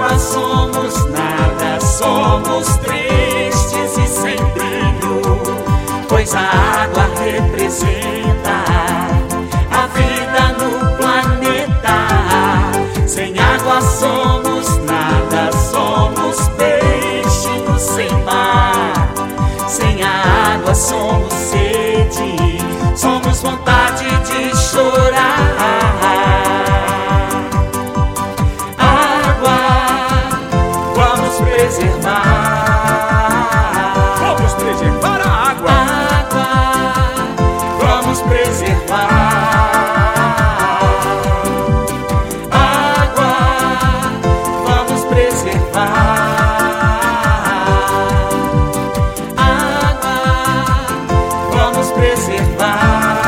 água somos nada, somos tristes e sem brilho, pois a água representa a vida no planeta. Sem água somos nada, somos peixe no sem mar. Sem a água somos sede, somos vontade de chorar. Vamos preservar a água. Vamos preservar. Água, vamos preservar. Água, vamos preservar.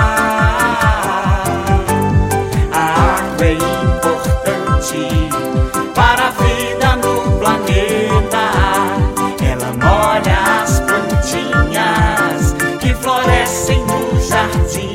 A água é importante para a vida no planeta. Ela molha as plantinhas que florescem no jardim.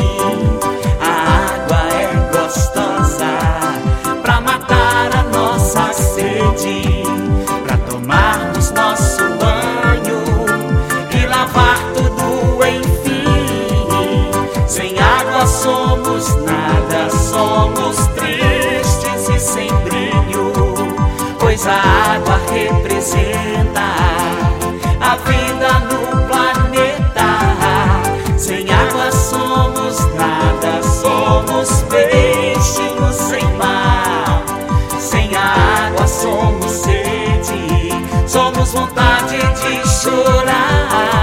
A água é gostosa pra matar a nossa sede, pra tomarmos nosso banho e lavar tudo, enfim. Sem água somos nada, somos tristes e sem brilho, pois a água representa a vida no planeta. Sem água somos nada, somos peixe no sem mar. Sem a água somos sede, somos vontade de chorar.